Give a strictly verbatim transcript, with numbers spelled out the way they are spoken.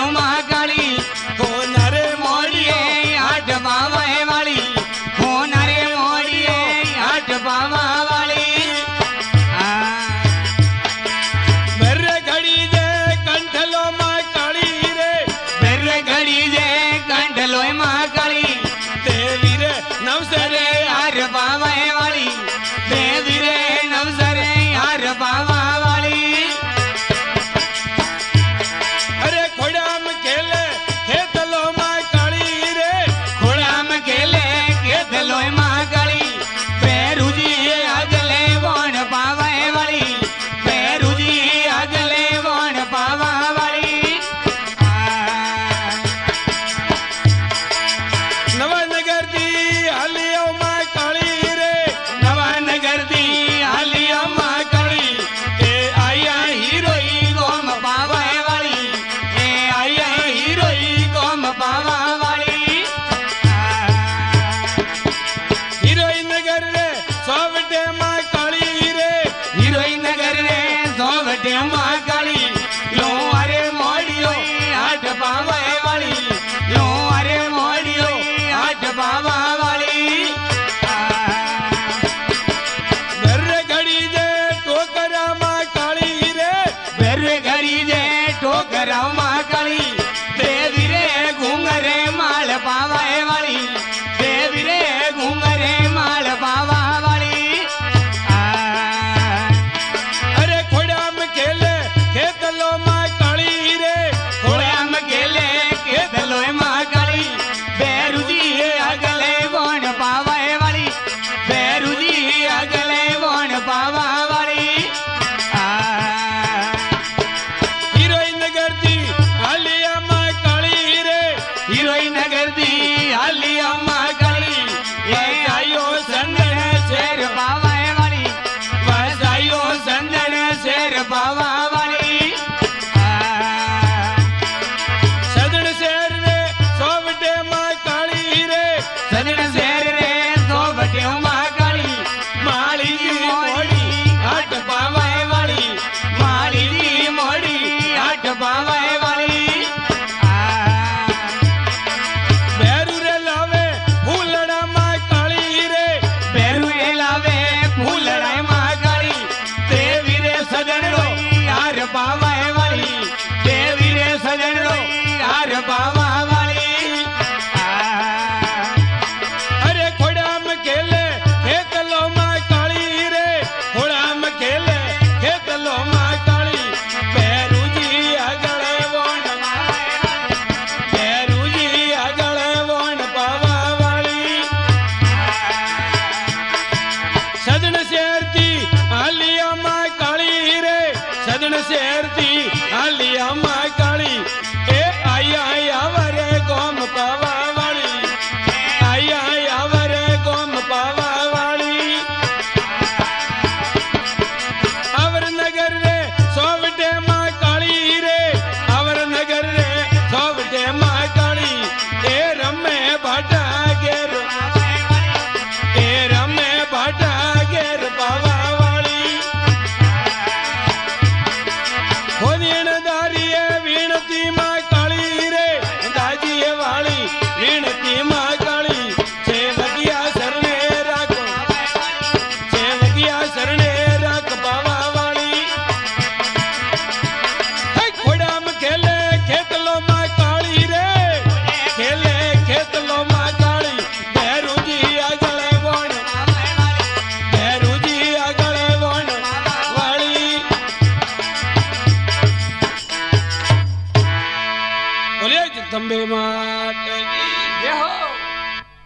सावटियों महाकाली हो नरे मोड़िए आठ बाबा वाली हो नरे मोड़िए आठ बाबा वाली बेर घड़ी जे कंठलो महाकाली रे बेर घड़ी जे कंठलो महाकाली देवी रे नवसरे यार बाबा वाली देवी रे नवसरे यार बाबा वाली अरे खोड़ाम खेले खेतलो महाकाली रे खोड़ाम खेले खेतलो महाकाली पैरू जी अगले वण पावा वाली पैरू जी अगले वण पावा वाली नवानगर दी हलियो महाकाली रे नवानगर दी हलियो महाकाली ए आया हीरोई गोम पावा वाली ए आया हीरोई गोम पावा वाली हीरोइन नगर रे सोवटे महाकाली रे हीरोइन नगर रे सोवटे महाकाली लो अरे मोड़ियो आठ बाबा वाली लो अरे मोड़ियो आठ बाबा वाली बेर घड़ी जे टोकरा महाकाली रे बेर घड़ी जे टोकरा महाकाली देवी रे घूंगरे माल पावा वाली देवी रे घूंगरे माल पावा वाली अरे खोड़ाम खेले खेतलो महाकाली रे खोड़ाम खेले खेतलो महाकाली बैरू जी अगले वण पावा वाली बैरू जी अगले वण पावा वाली हीरोइन नगर दी हलिया महाकाली रे हीरोइन नगर दी हलिया महाकाली ये आयो संदन शेर पावा वाली बस आयो संदन शेर पावा वाली सदन शहर रे सोवटे महाकाली रे सजन शेर रे सोवटे महाकाली माली जी मोड़ी आठ बाबा वाली माली जी मोड़ी आठ बाबा वाली बेरू रे लावे फूलड़ा महाकाली रे बैरू रे लावे फूलड़ा महाकाली देवी रे सजन रो यार बाबा वाली देवी रे सजन रो यार बाबा वाली अरे खोड़ाम खेले खेतलो महाकाली रे खोड़ाम खेले खेतलो महाकाली बेरू जी अगले वण बेरू जी अगले वण पावा वाली सदन शहर दी हलिया महाकाली रे सदन शहर दी हलिया महाकाली ए आया आवरे गोम पावा वाली आया आवरे गोम पावा वाली अवर नगर रे सोवटे महाकाली रे अवर नगर रे सोवटे महाकाली ए रमे भाटा गेर ए रमे भाटा गेर पावा वाली खोदीन दारी वीणती महाकाली रे दाजी वाली वीणती महाकाली सेवकिया सरने राखो सेवकिया सरने राख पावा वाली हे खोड़ाम खेले खेतलो महाकाली रे खेले खेतलो महाकाली भैरू जी अगले वण भैरू जी अगले वण वाली बोलिए जगदम्बे माता की जय हो।